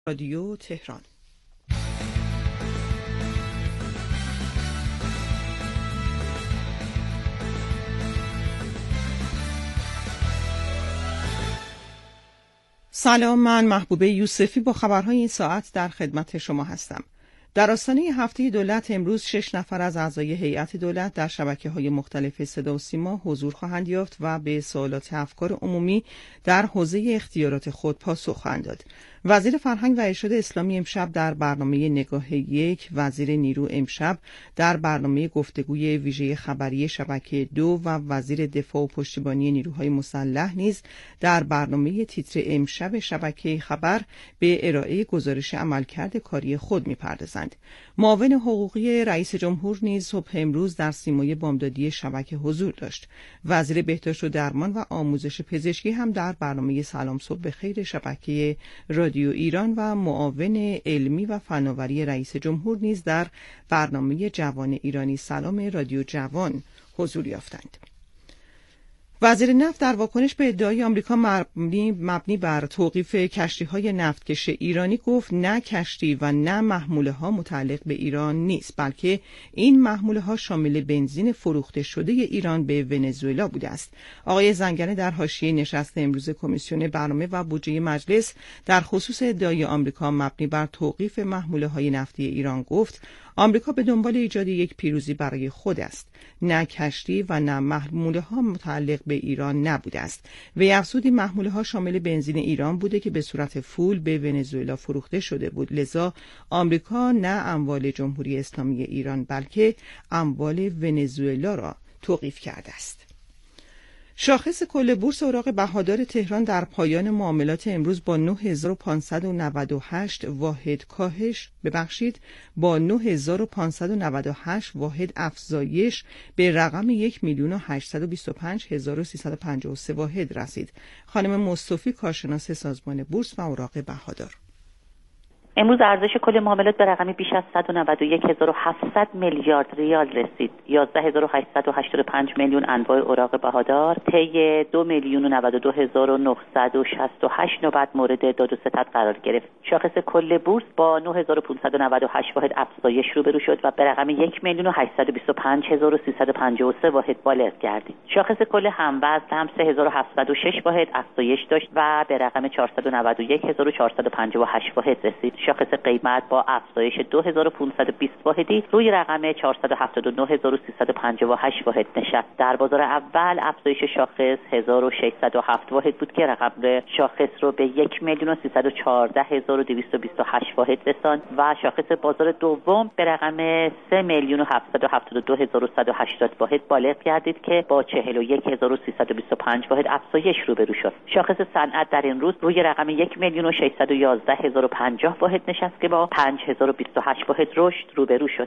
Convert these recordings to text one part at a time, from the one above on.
رادیو تهران. سلام، من محبوبه یوسفی با خبرهای این ساعت در خدمت شما هستم. در آستانه هفته دولت امروز 6 نفر از اعضای هیئت دولت در شبکه‌های مختلف صدا و سیما حضور خواهند یافت و به سوالات افکار عمومی در حوزه اختیارات خود پاسخ خواهند داد. وزیر فرهنگ و ارشاد اسلامی امشب در برنامه نگاه یک، وزیر نیرو امشب در برنامه گفتگوی ویژه خبری شبکه 2 و وزیر دفاع و پشتیبانی نیروهای مسلح نیز در برنامه تیتر امشب شبکه خبر به ارائه گزارش عملکرد کاری خود می‌پردازند. معاون حقوقی رئیس جمهور نیز صبح امروز در سیمای بامدادی شبکه حضور داشت. وزیر بهداشت و درمان و آموزش پزشکی هم در برنامه سلام صبح بخیر شبکه رادیو ایران و معاون علمی و فناوری رئیس جمهور نیز در برنامه جوان ایرانی سلام رادیو جوان حضور یافتند. وزیر نفت در واکنش به ادعای آمریکا مبنی بر توقیف کشتی‌های نفتکش ایرانی گفت نه کشتی و نه محموله‌ها متعلق به ایران نیست، بلکه این محموله‌ها شامل بنزین فروخته شده ایران به ونزوئلا بوده است. آقای زنگنه در حاشیه نشست امروز کمیسیون برنامه و بودجه مجلس در خصوص ادعای آمریکا مبنی بر توقیف محموله‌های نفتی ایران گفت آمریکا به دنبال ایجاد یک پیروزی برای خود است. نه کشتی و نه محموله‌ها متعلق به ایران نبوده است. وی افزود این محموله‌ها شامل بنزین ایران بوده که به صورت فول به ونزوئلا فروخته شده بود. لذا آمریکا نه اموال جمهوری اسلامی ایران بلکه اموال ونزوئلا را توقیف کرده است. شاخص کل بورس اوراق بهادار تهران در پایان معاملات امروز با 9598 واحد با 9598 واحد افزایش به رقم 1,825,353 واحد رسید. خانم مصطفی کارشناس سازمان بورس و اوراق بهادار: امروز ارزش کل معاملات به رقمی بیش از 191,700 میلیارد ریال رسید. 11,885 میلیون انواع اوراق بهادار طی 2,092,968 نوبت مورد داد و ستد قرار گرفت. شاخص کل بورس با 9,598 واحد افزایش روبرو شد و به رقم 1,825,353 واحد بالغ گردید. شاخص کل هموزن هم 3,706 واحد افزایش داشت و به رقم 491,458 واحد رسید. شاخص قیمت با افزایش 2520 واحدی روی رقم 479,358 واحد نشست. در بازار اول افزایش شاخص 1607 واحد بود که رقم شاخص رو به 1,314,228 واحد رساند و شاخص بازار دوم به رقم 3,772,180 واحد بالغ گردید که با 41,325 واحد افزایش روبرو شد. شاخص صنعت در این روز روی رقم 1,611,050 واحد نشست که با 5,028 واحد رشد روبرو شد.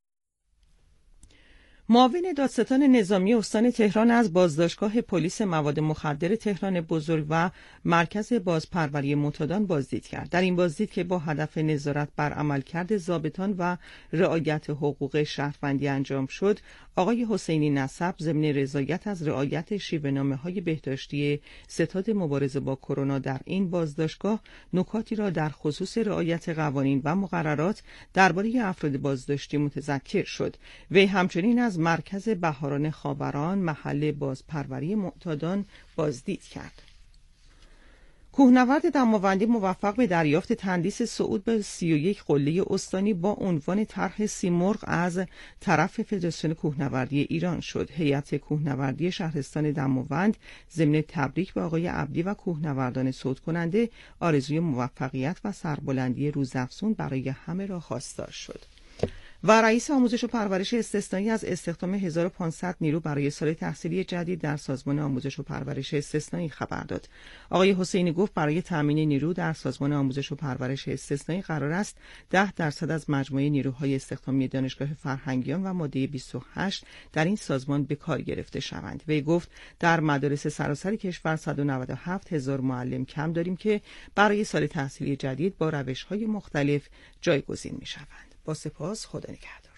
معاون دادستان نظامی استان تهران از بازداشتگاه پلیس مواد مخدر تهران بزرگ و مرکز بازپروری معتادان بازدید کرد. در این بازدید که با هدف نظارت بر عملکرد ضابطان و رعایت حقوق شهروندی انجام شد، آقای حسینی نسب ضمن رضایت از رعایت شیوه‌نامه‌های بهداشتی ستاد مبارزه با کرونا در این بازداشتگاه نکاتی را در خصوص رعایت قوانین و مقررات درباره افراد بازداشتی متذکر شد. وی همچنین از مرکز بهاران خاوران محل بازپروری معتادان بازدید کرد. کوهنورد دماوندی موفق به دریافت تندیس صعود به 31 قله استانی با عنوان طرح سیمرغ از طرف فدراسیون کوهنوردی ایران شد. هیئت کوهنوردی شهرستان دماوند ضمن تبریک به آقای عبدی و کوهنوردان صعود کننده آرزوی موفقیت و سربلندی روزافزون برای همه را خواستار شد. و رئیس آموزش و پرورش استثنایی از استخدام 1500 نیرو برای سال تحصیلی جدید در سازمان آموزش و پرورش استثنایی خبر داد. آقای حسینی گفت برای تامین نیرو در سازمان آموزش و پرورش استثنایی قرار است 10% از مجموعه نیروهای استخدامی دانشگاه فرهنگیان و ماده 28 در این سازمان به کار گرفته شوند. وی گفت در مدارس سراسر کشور 197,000 معلم کم داریم که برای سال تحصیلی جدید با روش‌های مختلف جایگزین می‌شوند. با سپاس، خدا نگهدار.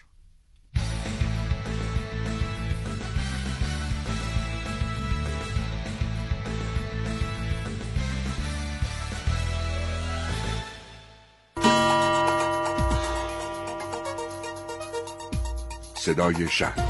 صدای شهر.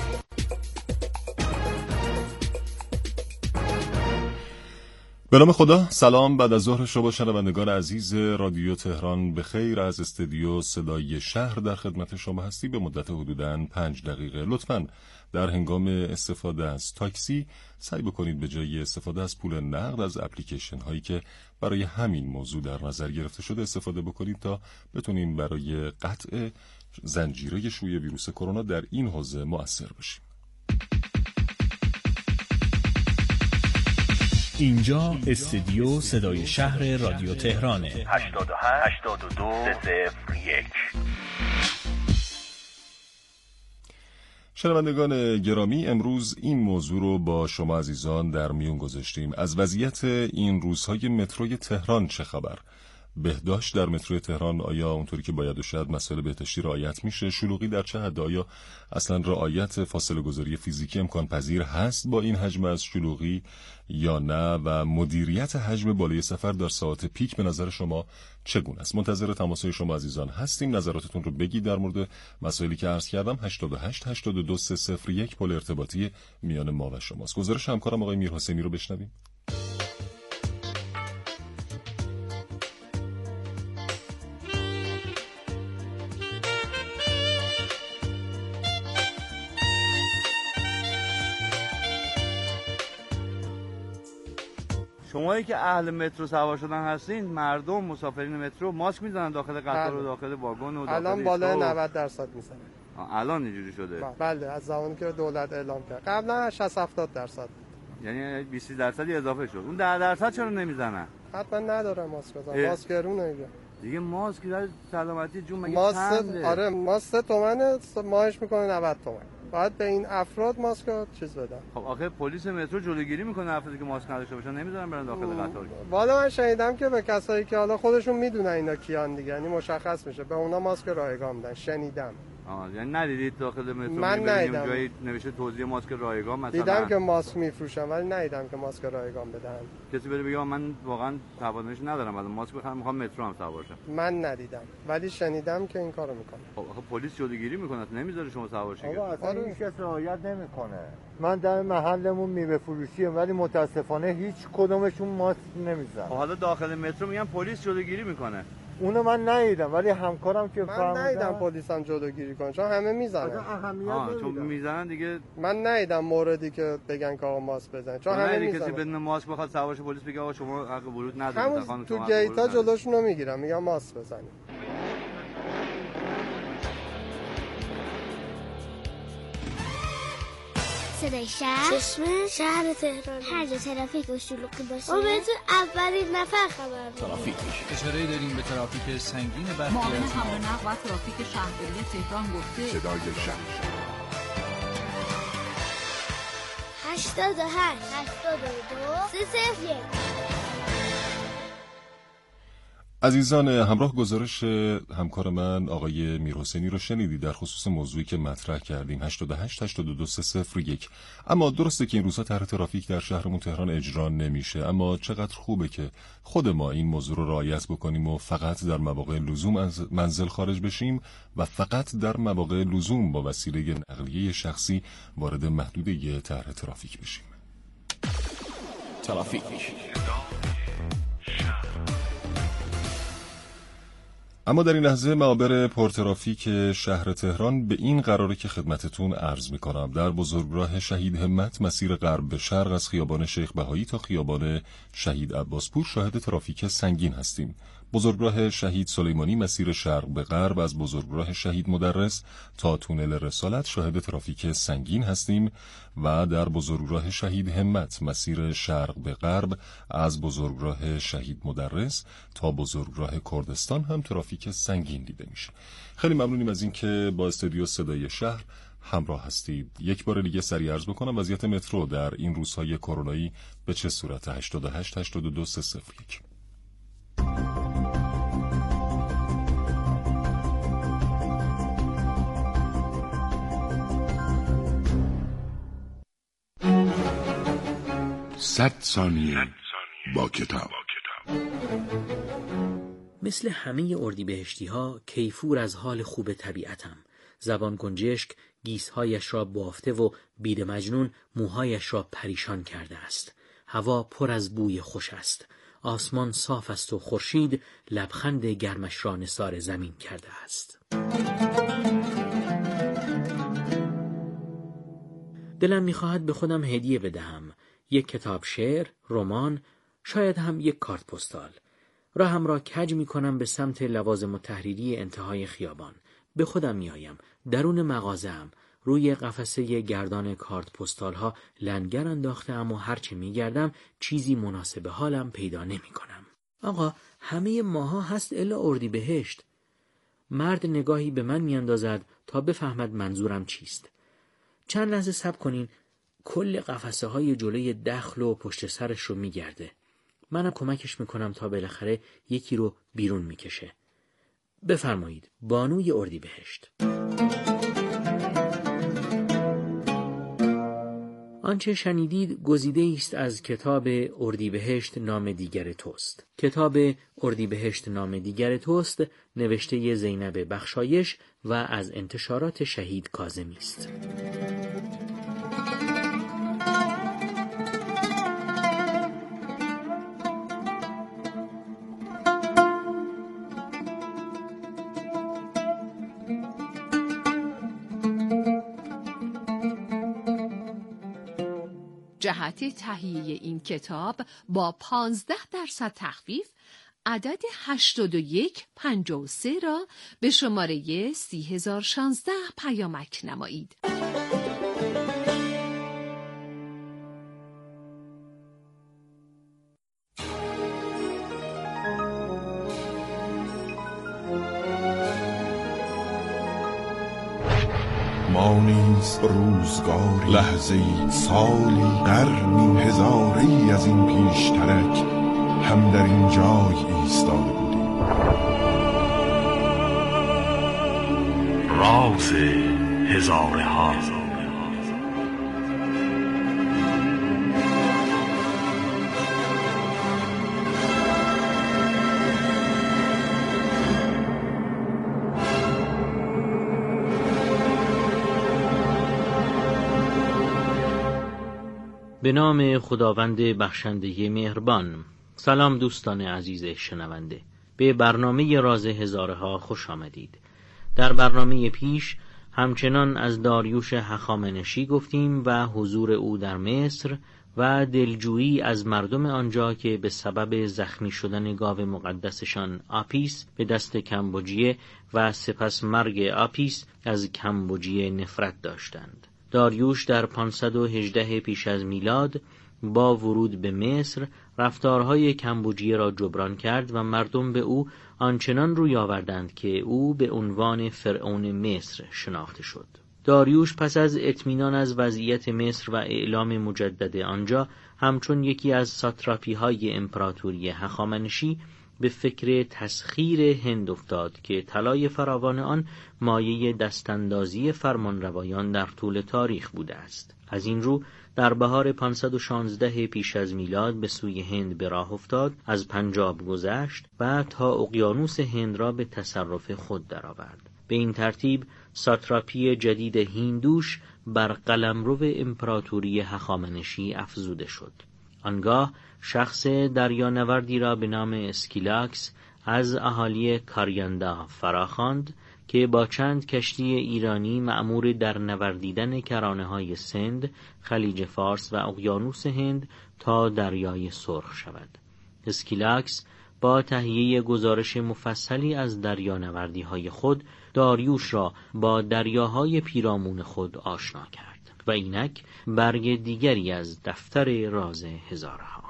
به نام خدا. سلام، بعد از ظهر شما شنوندگان عزیز رادیو تهران، به خیر. از استودیو صدای شهر در خدمت شما هستی به مدت حدوداً 5 دقیقه. لطفاً در هنگام استفاده از تاکسی سعی بکنید به جای استفاده از پول نقد از اپلیکیشن هایی که برای همین موضوع در نظر گرفته شده استفاده بکنید تا بتونیم برای قطع زنجیره شوی ویروس کرونا در این حوزه مؤثر باشیم. اینجا استودیو صدای شهر رادیو تهرانه. 88 82 301. شنوندگان گرامی، امروز این موضوع رو با شما عزیزان در میون گذاشتیم. از وضعیت این روزهای متروی تهران چه خبر؟ بهداشت در متروی تهران آیا اونطوری که باید و شاید مسائل بهداشتی رعایت میشه؟ شلوغی در چه حد؟ آیا اصلا رعایت فاصله گذاری فیزیکی امکان پذیر هست با این حجم از شلوغی یا نه؟ و مدیریت حجم بالای سفر در ساعات پیک به نظر شما چگونه است؟ منتظر تماس‌های شما عزیزان هستیم. نظراتتون رو بگید در مورد مسائلی که عرض کردم. 88 82 301 پل ارتباطی میان ما و شماست. گزارش همکارم آقای میرحسینی رو بشنویم. شمایی که اهل مترو سوار شدن هستین، مردم مسافرین مترو ماسک میزنن داخل قطار و داخل واگن و داخل الان بالای 90% میزنن. الان اینجوری شده؟ بله، از زمانی که دولت اعلام کرد. قبلا 60-70%. یعنی 20% اضافه شد. اون 10% چرا نمیزنن؟ حتما ندارن ماسک بزنن. ماسک گرونه دیگه ماسک در سلامتی جون مگه چنده؟ آره، ماسک 3 تومنه، ماهش میکنه 90 تومن. باید به این افراد ماسک چیز بدن. خب آخه پلیس مترو جلوگیری میکنه افرادی که ماسک نداشته باشن، نمیذارن برن داخل قطار. والا من شنیدم که به کسایی که حالا خودشون میدونن اینا کیان دیگه، یعنی مشخص میشه، به اونا ماسک رایگان میدن. شنیدم. یعنی ندیدید داخل مترو من ندیدم جایی نوشته توزیع ماسک رایگان مثلا؟ دیدم که ماسک میفروشن ولی ندیدم که ماسک رایگان بدن. کسی بره بگه من واقعا تواناییش ندارم الان ماسک بخرم، میخوام مترو هم سوار شم. من ندیدم ولی شنیدم که این کارو میکنه. خب آخه پلیس جلوگیری میکنه، نمیذاره شما سوار شید. آقا اصلا هیچ کس رعایت نمیکنه. من در محلمون میوه فروشیه ولی متاسفانه هیچ کدومشون ماسک نمیزنن. حالا داخل مترو میگن پلیس جلوگیری میکنه. اونو من ندیدم ولی همکارم که من ندیدم پلیس هم جلوگیری کنه، چون همه میزنن. چون میزنن دیگه. من ندیدم موردی که بگن که آقا ماسک بزنن، چون همه میزنن. کسی بدون ماسک بخواد سوارش پلیس بگه آقا شما حق ورود ندارید، خانم تو گیتا جلوشون رو میگیرن، میگن ماسک بزنید. صدای شهر، چشم شهر تهران. هر جا ترافیک و شلوغی باشه ما بهتون اولین نفر خبر میدیم. ترافیک میشه. اشاره داریم به ترافیک سنگین برخی معاون حمل و نقل و ترافیک شهرداری تهران گفته صدای شهر. 88 82 301. عزیزان همراه، گزارش همکار من آقای میرحسینی رو شنیدید در خصوص موضوعی که مطرح کردیم. 88 82 301. اما درسته که این روزها طرح ترافیک در شهرمون تهران اجرا نمیشه، اما چقدر خوبه که خود ما این موضوع رو رعایت بکنیم و فقط در مواقع لزوم از منزل خارج بشیم و فقط در مواقع لزوم با وسیله نقلیه شخصی وارد محدوده طرح ترافیک بشیم. ترافیک. اما در این لحظه معابر پرترافیک شهر تهران به این قراره که خدمتتون عرض میکنم. در بزرگراه شهید همت مسیر غرب به شرق از خیابان شیخ بهایی تا خیابان شهید عباسپور شاهد ترافیک سنگین هستیم. بزرگراه شهید سلیمانی مسیر شرق به غرب از بزرگراه شهید مدرس تا تونل رسالت شاهد ترافیک سنگین هستیم و در بزرگراه شهید همت مسیر شرق به غرب از بزرگراه شهید مدرس تا بزرگراه کردستان هم ترافیک سنگین دیده میشه. خیلی ممنونیم از اینکه با استودیو صدای شهر همراه هستید. یک بار دیگه سریع عرض بکنم وضعیت مترو در این روزهای کرونایی به چه صورت. 88 82 301. صد ثانیه با کتاب. مثل همه اردیبهشتی ها کیفور از حال خوب طبیعتم. زبان گنجشک گیسهایش را بافته و بید مجنون موهایش را پریشان کرده است. هوا پر از بوی خوش است. آسمان صاف است و خورشید لبخند گرمش را نثار زمین کرده است. دلم می‌خواهد به خودم هدیه بدهم. یک کتاب شعر، رمان، شاید هم یک کارت پستال. راهم را کج می‌کنم به سمت لوازم التحریری انتهای خیابان. به خودم می‌آیم. درون مغازه‌ام روی قفسه گردان کارت پستال‌ها لنگر انداخته‌ام و هرچه می‌گردم چیزی مناسب حالم پیدا نمی‌کنم. آقا، همه ماها هست الا اردیبهشت. مرد نگاهی به من می‌اندازد تا بفهمد منظورم چیست. چند لحظه صبر کنین. کل قفسه های جلوی دخل و پشت سرش رو میگرده. منم کمکش میکنم تا بالاخره یکی رو بیرون میکشه. بفرمایید، بانوی اردیبهشت. آنچه شنیدید گزیده است از کتاب اردیبهشت نام دیگر توست. کتاب اردیبهشت نام دیگر توست نوشته زینب بخشایش و از انتشارات شهید کاظمی است. جهت تهیه این کتاب با 15% تخفیف عدد 8153 را به شماره 30016 پیامک نمایید. ما نیز روزگاری، لحظه‌ای، سالی، قرنی، هزاری از این پیشترک هم در این جای ایستاده بودیم. راز هزاره ها. به نام خداوند بخشنده مهربان. سلام دوستان عزیز شنونده، به برنامه راز هزاره ها خوش آمدید. در برنامه پیش همچنان از داریوش هخامنشی گفتیم و حضور او در مصر و دلجویی از مردم آنجا که به سبب زخمی شدن گاو مقدسشان آپیس به دست کمبوجیه و سپس مرگ آپیس از کمبوجیه نفرت داشتند. داریوش در 518 پیش از میلاد با ورود به مصر رفتارهای کمبوجیه را جبران کرد و مردم به او آنچنان روی آوردند که او به عنوان فرعون مصر شناخته شد. داریوش پس از اطمینان از وضعیت مصر و اعلام مجدد آنجا همچون یکی از ساتراپی‌های امپراتوری هخامنشی به فکر تسخیر هند افتاد که طلای فراوان آن مایه دستاندازی فرمانروایان در طول تاریخ بوده است. از این رو در بهار 516 پیش از میلاد به سوی هند به راه افتاد، از پنجاب گذشت و تا اقیانوس هند را به تصرف خود درآورد. به این ترتیب ساتراپی جدید هیندوش بر قلمرو امپراتوری هخامنشی افزوده شد. آنگاه شخص دریانوردی را به نام اسکیلاکس از اهالی کاریاندا فراخواند که با چند کشتی ایرانی مأمور در نوردیدن کرانه‌های سند، خلیج فارس و اقیانوس هند تا دریای سرخ شود. اسکیلاکس با تهیه گزارش مفصلی از دریانوردی‌های خود داریوش را با دریاهای پیرامون خود آشنا کرد و اینک برگ دیگری از دفتر راز هزاره ها.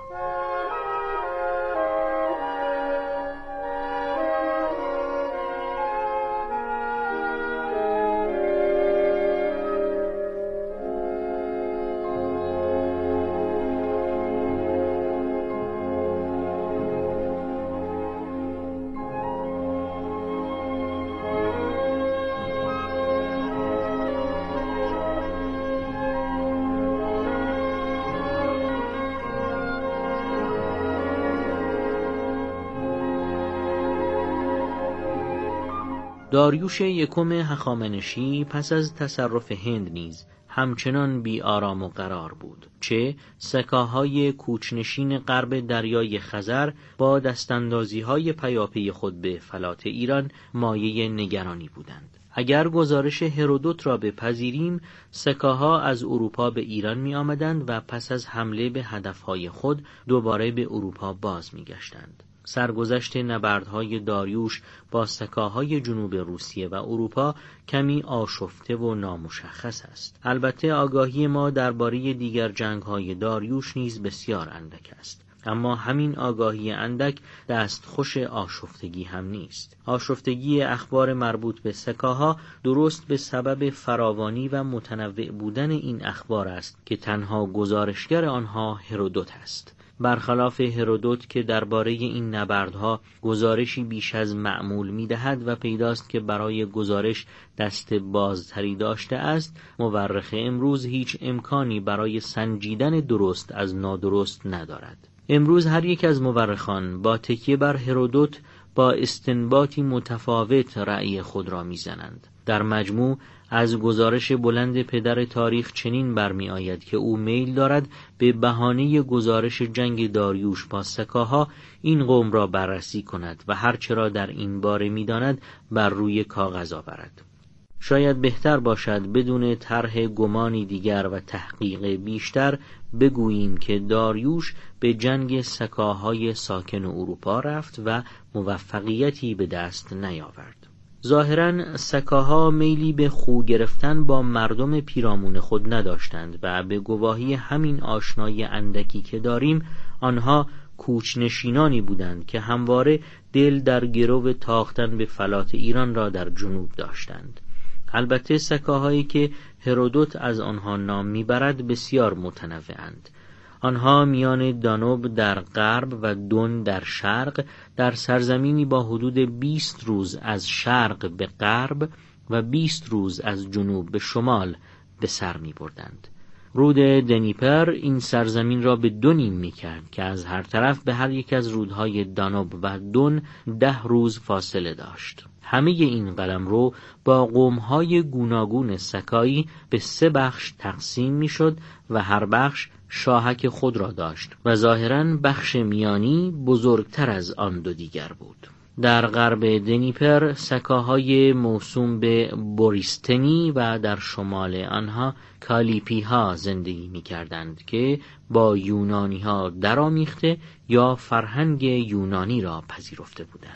داریوش یکم هخامنشی پس از تصرف هند نیز همچنان بی آرام و قرار بود، چه سکاهای کوچنشین غرب دریای خزر با دستاندازی‌های پیاپی خود به فلات ایران مایه نگرانی بودند. اگر گزارش هرودوت را بپذیریم، سکاها از اروپا به ایران می آمدند و پس از حمله به هدفهای خود دوباره به اروپا باز می گشتند. سرگذشت نبردهای داریوش با سکاهای جنوب روسیه و اروپا کمی آشفته و نامشخص است. البته آگاهی ما درباره دیگر جنگهای داریوش نیز بسیار اندک است. اما همین آگاهی اندک دستخوش آشفتگی هم نیست. آشفتگی اخبار مربوط به سکاها درست به سبب فراوانی و متنوع بودن این اخبار است که تنها گزارشگر آنها هرودوت است. برخلاف هرودوت که درباره این نبردها گزارشی بیش از معمول می‌دهد و پیداست که برای گزارش دست بازتری داشته است، مورخ امروز هیچ امکانی برای سنجیدن درست از نادرست ندارد. امروز هر یک از مورخان با تکیه بر هرودوت با استنباطی متفاوت رأی خود را می‌زنند. در مجموع از گزارش بلند پدر تاریخ چنین برمی آید که او میل دارد به بهانه گزارش جنگ داریوش با سکاها این قوم را بررسی کند و هر چرا در این باره می داند بر روی کاغذ آورد. شاید بهتر باشد بدون طرح گمانی دیگر و تحقیق بیشتر بگوییم که داریوش به جنگ سکاهای ساکن اروپا رفت و موفقیتی به دست نیاورد. ظاهراً سکاها میلی به خو گرفتن با مردم پیرامون خود نداشتند و به گواهی همین آشنایی اندکی که داریم، آنها کوچنشینانی بودند که همواره دل در گرو تاختن به فلات ایران را در جنوب داشتند. البته سکاهایی که هرودوت از آنها نام میبرد بسیار متنوعند. آنها میان دانوب در غرب و دون در شرق در سرزمینی با حدود 20 روز از شرق به غرب و 20 روز از جنوب به شمال به سر می بردند. رود دنیپر این سرزمین را به دو نیم می کرد که از هر طرف به هر یک از رودهای دانوب و دون 10 روز فاصله داشت. همه این قلمرو با قوم‌های گوناگون سکایی به 3 بخش تقسیم می شد و هر بخش شاهک خود را داشت و ظاهراً بخش میانی بزرگتر از آن دو دیگر بود. در غرب دنیپر سکاهای موسوم به بوریستنی و در شمال آنها کالیپی ها زندگی می کردند که با یونانی ها درآمیخته یا فرهنگ یونانی را پذیرفته بودند.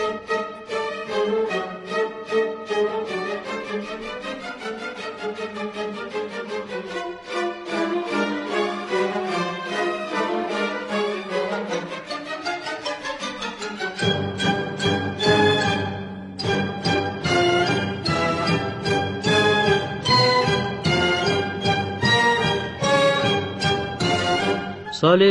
سال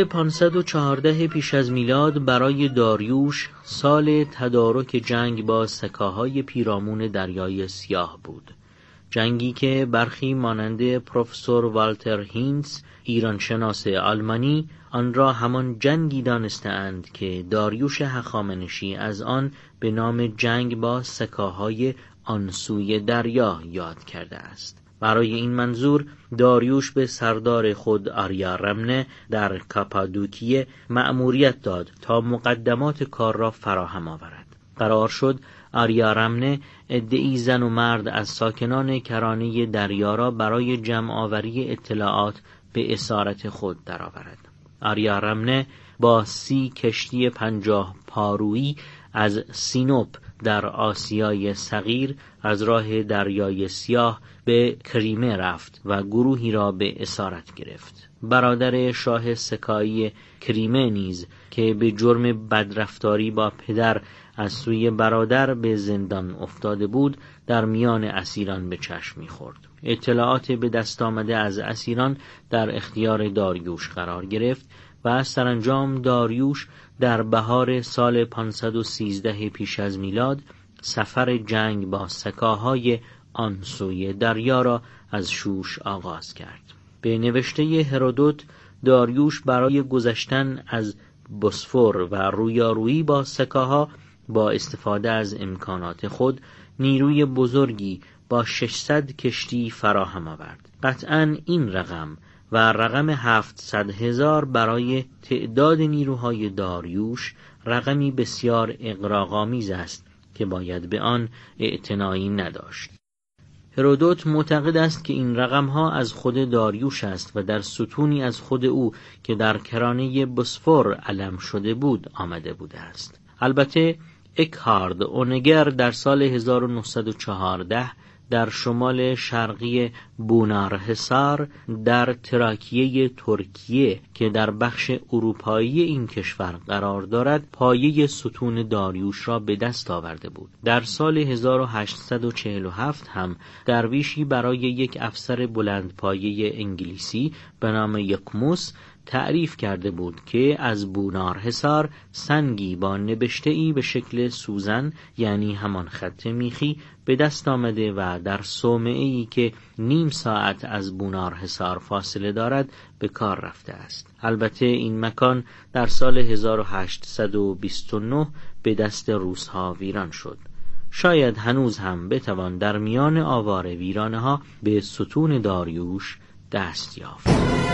514 پیش از میلاد برای داریوش سال تدارک جنگ با سکاهای پیرامون دریای سیاه بود. جنگی که برخی مانند پروفسور والتر هینتز ایرانشناس آلمانی آن را همان جنگی دانسته‌اند که داریوش هخامنشی از آن به نام جنگ با سکاهای آن سوی دریا یاد کرده است. برای این منظور داریوش به سردار خود آریارمنه در کاپادوکیه مأموریت داد تا مقدمات کار را فراهم آورد. قرار شد آریارمنه عده‌ای زن و مرد از ساکنان کرانه دریا را برای جمع آوری اطلاعات به اسارت خود درآورد. آریارمنه با 30 کشتی 50 پارویی از سینوپ در آسیای صغیر از راه دریای سیاه به کریمه رفت و گروهی را به اسارت گرفت. برادر شاه سکایی کریمه نیز که به جرم بدرفتاری با پدر از سوی برادر به زندان افتاده بود در میان اسیران به چشم می‌خورد. اطلاعات به دست آمده از اسیران در اختیار داریوش قرار گرفت و سرانجام داریوش در بهار سال 513 پیش از میلاد سفر جنگ با سکاهای آن سوی دریا را از شوش آغاز کرد. به نوشته هرودوت داریوش برای گذشتن از بوسفور و رویارویی با سکاها با استفاده از امکانات خود نیروی بزرگی با 600 کشتی فراهم آورد. قطعاً این رقم و رقم 700,000 برای تعداد نیروهای داریوش رقمی بسیار اغراق‌آمیز است که باید به آن اعتنایی نداشت. هرودوت معتقد است که این رقم‌ها از خود داریوش است و در ستونی از خود او که در کرانه بوسفور علم شده بود آمده بوده است. البته اکهارد اونگر در سال 1914 در شمال شرقی بونارحصار در تراکیه ترکیه که در بخش اروپایی این کشور قرار دارد پایه ستون داریوش را به دست آورده بود. در سال 1847 هم درویشی برای یک افسر بلندپایه انگلیسی به نام یکموس تعریف کرده بود که از بونارحصار سنگی با نبشته‌ای به شکل سوزن یعنی همان خط میخی به دست آمده و در صومعه‌ای که نیم ساعت از بونارحصار فاصله دارد به کار رفته است. البته این مکان در سال 1829 به دست روس‌ها ویران شد. شاید هنوز هم بتوان در میان آوار ویرانه‌ها به ستون داریوش دست یافت.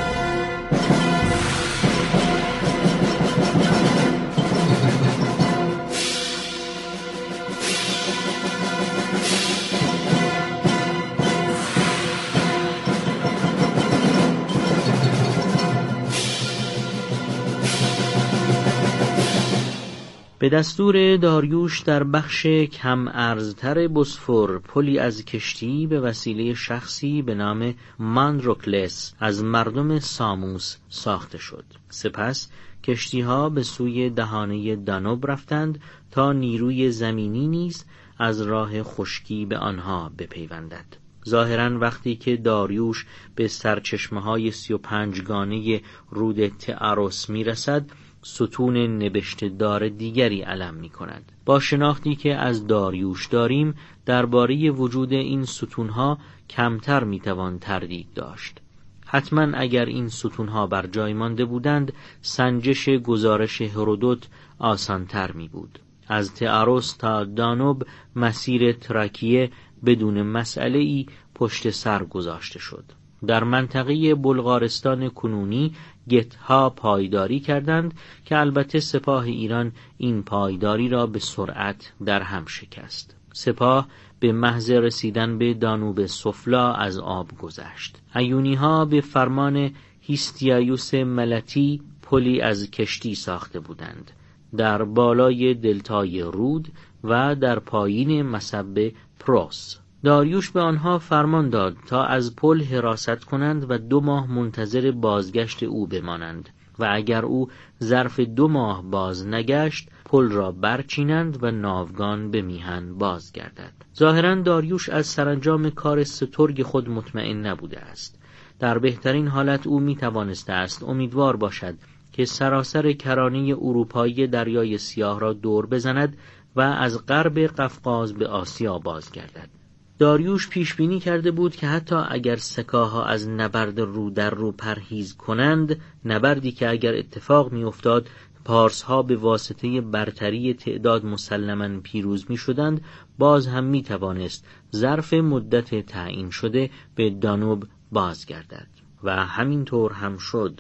به دستور داریوش در بخش کم ارزتر بوسفور پلی از کشتی به وسیله شخصی به نام ماندروکلس از مردم ساموس ساخته شد. سپس کشتی‌ها به سوی دهانه دانوب رفتند تا نیروی زمینی نیز از راه خشکی به آنها بپیوندد. ظاهراً وقتی که داریوش به سرچشمه‌های 35 گانه رود تئاروس می‌رسد، ستون نبشته دار دیگری علم می کند. با شناختی که از داریوش داریم درباره وجود این ستونها کمتر می توان تردید داشت. حتما اگر این ستونها بر جای مانده بودند سنجش گزارش هرودوت آسانتر می بود. از تئاروس تا دانوب مسیر تراکیه بدون مسئله‌ای پشت سر گذاشته شد. در منطقه بلغارستان کنونی گتها پایداری کردند که البته سپاه ایران این پایداری را به سرعت در هم شکست. سپاه به محض رسیدن به دانوب سفلا از آب گذشت. ایونی ها به فرمان هیستیایوس ملتی پلی از کشتی ساخته بودند در بالای دلتای رود و در پایین مصب پروس. داریوش به آنها فرمان داد تا از پل حراست کنند و 2 ماه منتظر بازگشت او بمانند و اگر او ظرف 2 ماه باز نگشت پل را برچینند و ناوگان به میهن بازگردد. ظاهراً داریوش از سرانجام کار سترگ خود مطمئن نبوده است. در بهترین حالت او میتوانسته است امیدوار باشد که سراسر کرانه اروپایی دریای سیاه را دور بزند و از غرب قفقاز به آسیا بازگردد. داریوش پیش بینی کرده بود که حتی اگر سکاها از نبرد رو در رو پرهیز کنند، نبردی که اگر اتفاق می افتاد پارس‌ها به واسطه برتری تعداد مسلماً پیروز می شدند، باز هم می توانست ظرف مدت تعیین شده به دانوب بازگردد. و همینطور هم شد.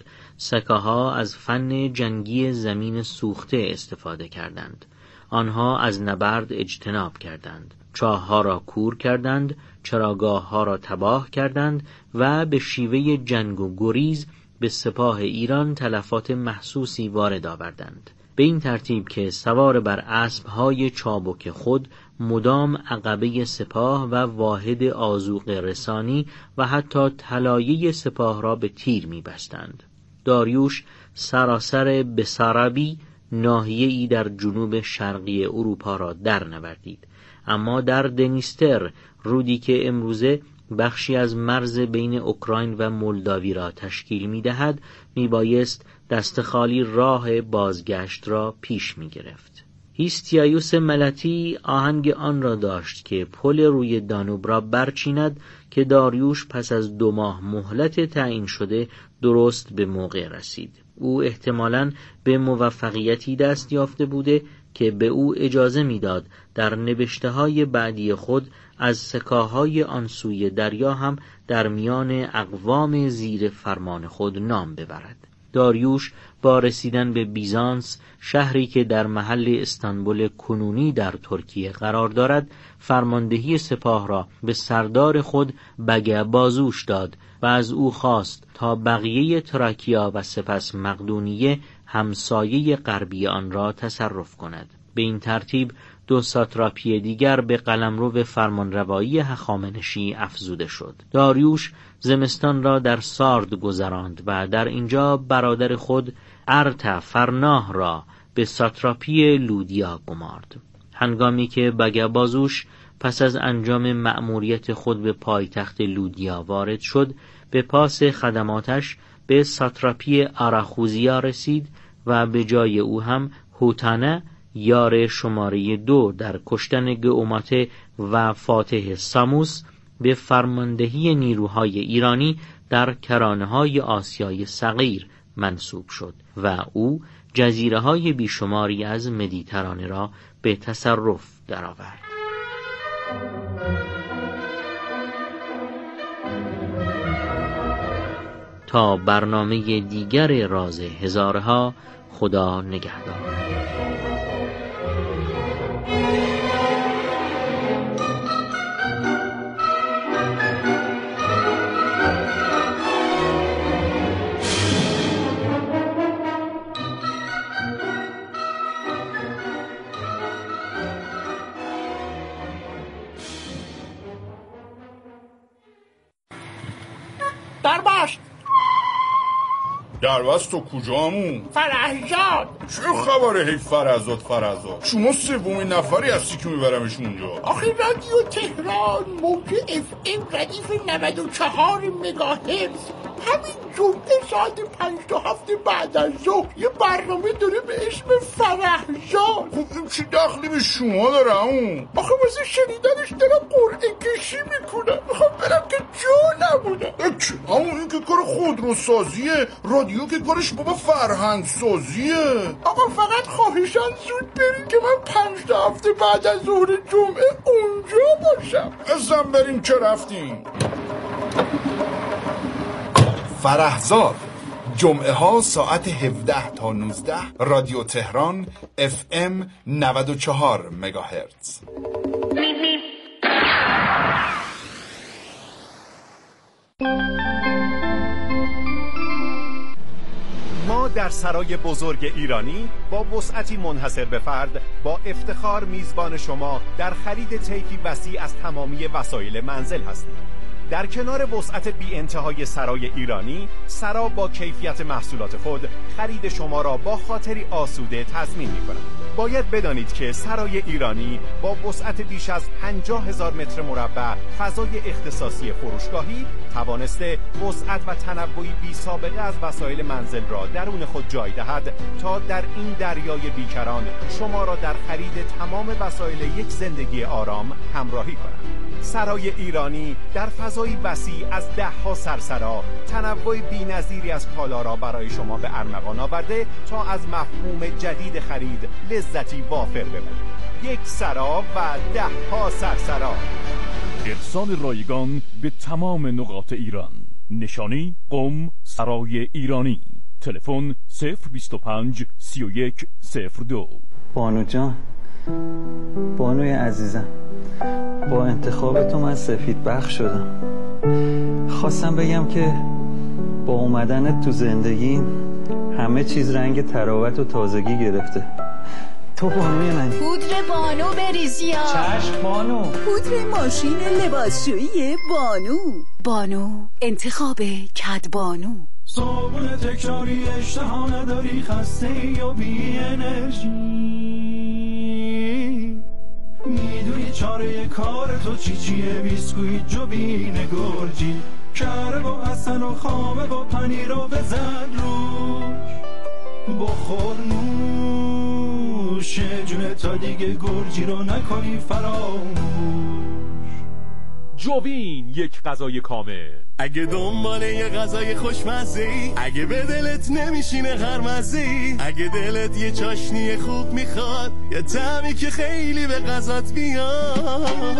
سکاها از فن جنگی زمین سوخته استفاده کردند. آنها از نبرد اجتناب کردند. چاه‌ها را کور کردند، چراگاه‌ها را تباه کردند و به شیوه جنگ و گریز به سپاه ایران تلفات محسوسی وارد آوردند. به این ترتیب که سوار بر اسب‌های چابک خود مدام عقبه سپاه و واحد آذوقه رسانی و حتی طلایه سپاه را به تیر می‌بستند. داریوش سراسر بسارابی ناحیه‌ای در جنوب شرقی اروپا را در نوردید. اما در دنیستر، رودی که امروزه بخشی از مرز بین اوکراین و مولداوی را تشکیل می‌دهد، میبایست دست خالی راه بازگشت را پیش می‌گرفت. هیستیایوس ملتی آهنگ آن را داشت که پل روی دانوب را برچیند که داریوش پس از 2 ماه مهلت تعیین شده درست به موقع رسید. او احتمالاً به موفقیتی دست یافته بوده که به او اجازه میداد در نبشته‌های بعدی خود از سکاهای آن سوی دریا هم در میان اقوام زیر فرمان خود نام ببرد. داریوش با رسیدن به بیزانس، شهری که در محل استانبول کنونی در ترکیه قرار دارد، فرماندهی سپاه را به سردار خود بگبازوش داد و از او خواست تا بقیه تراکیا و سپس مقدونیه همسایه غربی آن را تصرف کند. به این ترتیب 2 ساتراپی دیگر به قلمرو فرمانروایی هخامنشی افزوده شد. داریوش زمستان را در سارد گذراند و در اینجا برادر خود ارتفرناه را به ساتراپی لودیا گمارد. هنگامی که بگبازوش پس از انجام مأموریت خود به پایتخت لودیا وارد شد، به پاس خدماتش به ساتراپی آراخوزیا رسید و به جای او هم هوتانه یار شماره 2 در کشتن گئوماته و فاتح ساموس به فرماندهی نیروهای ایرانی در کرانه‌های آسیای صغیر منصوب شد و او جزیره‌های بیشماری از مدیترانه را به تصرف درآورد. تا برنامه دیگر راز هزارها، خدا نگهدار. دربست تو کجامون؟ فرهزاد. چه خبره هی فرهزاد؟ شما سومین نفری هستی که میبرمش اونجا. آخه رادیو تهران موج FM ردیف 94 مگاهرتز همین جمعه ساعت 5 تا 7 بعد از ظهر یه برنامه داره به اسم فرهزاد. خب این چی دخلی به شما داره اون؟ آخه واسه شنیدنش دارم قرعه کشی میکنم، میخوام برم که جا نمونه. همون این که کار خودروسازیه، رادیو که کارش بابا فرهنگ سازیه. آقا فقط خواهشاً زود بریم که من 5 تا 7 بعد از ظهر جمعه اونجا باشم. ازم بریم که رفتیم. فرهزاد جمعه ها ساعت 17 تا 19 رادیو تهران FM 94 مگاهرتز. ما در سرای بزرگ ایرانی با وسعتی منحصر به فرد با افتخار میزبان شما در خرید طیفی وسیع از تمامی وسایل منزل هستیم. در کنار وسعت بی انتهای سرای ایرانی، سرا با کیفیت محصولات خود خرید شما را با خاطری آسوده تضمین می‌کند. باید بدانید که سرای ایرانی با وسعت بیش از 50,000 متر مربع فضای اختصاصی فروشگاهی توانسته وسعت و تنوعی بی سابقه از وسایل منزل را درون خود جای دهد تا در این دریای بیکران شما را در خرید تمام وسایل یک زندگی آرام همراهی کند. سرای ایرانی در فضای وسیع از 10 سرسرا تنوع بی‌نظیری از کالا را برای شما به ارمغان آورده تا از مفهوم جدید خرید لذتی وافر ببرید. یک سرا و 10 سرسرا. ارسال رایگان به تمام نقاط ایران. نشانی قم سرای ایرانی. تلفن 025 31 02. بانو جان، بانوی عزیزم، با انتخاب تو من سفید بخش شدم. خواستم بگم که با اومدنت تو زندگی همه چیز رنگ تراوت و تازگی گرفته. تو بانوی من. پودر بانو بریزیا. چشم بانو. پودر ماشین لباسشویی بانو. بانو انتخاب کد بانو. صابون تکراری اشتها نداری، خسته یا بی انرژی، میدونی چاره کار تو چیه؟ بیسکویت جوبین گرجی، کره با حسن و خامه با پنیر و بزن روش، بخور نوش جونه تا دیگه گرجی رو نکنی فراموش. جوین، یک غذای کامل. اگه دنبال یه غذای خوشمزه‌ای، اگه به دلت نمیشینه هر مزه‌ای، اگه دلت یه چاشنی خوب میخواد، یه طعمی که خیلی به غذات بیاد،